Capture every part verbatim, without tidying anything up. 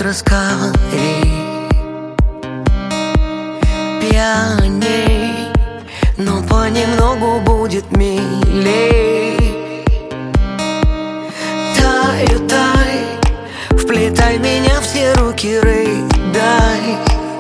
раскали, пьяней, но понемногу будет милей. Таю, тай, вплетай меня в все руки, рыдай.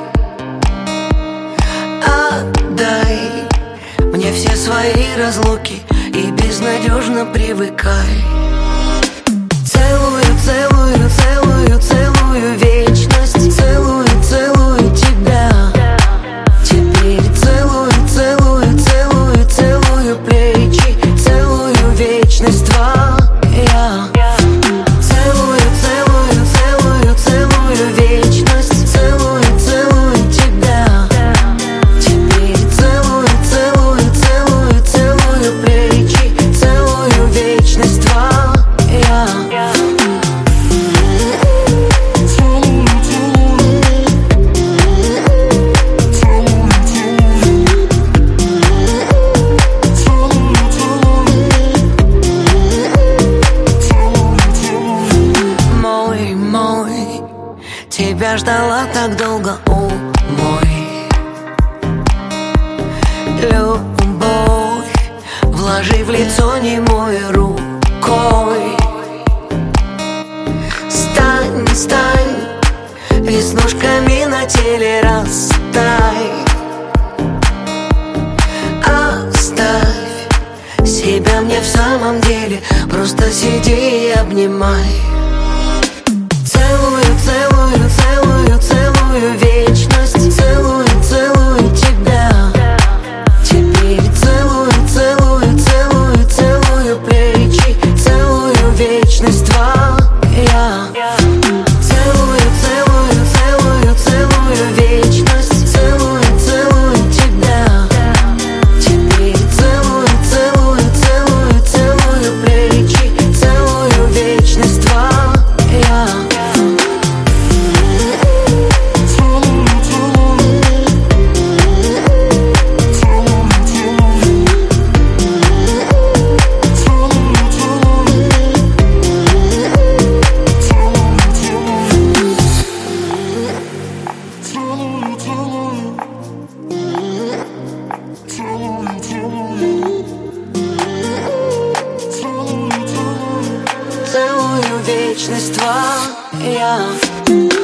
Отдай мне все свои разлуки и безнадежно привыкай. Целую, целую, целую, целую вечность, целую, целую тебя. Теперь целую, целую, целую, целую плечи, целую вечность твоя. Целую, целую, целую, целую вечность, целую, целую тебя. Теперь целую, целую, целую, целую плечи, целую вечность твоя. Тебя ждала так долго, о мой. Любовь, вложи в лицо немой рукой. Стань, стань, веснушками на теле растай. Оставь себя мне в самом деле, просто сиди и обнимай. Целую, целую, целую, целую вечность, целую, целую тебя. Теперь целую, целую, целую, целую плечи, целую вечность твоя. Целую, целую, целую, целую вечность, целую, целую тебя. Теперь целую, целую, целую, целую плечи, целую вечность твоя. Целую вечность твоя.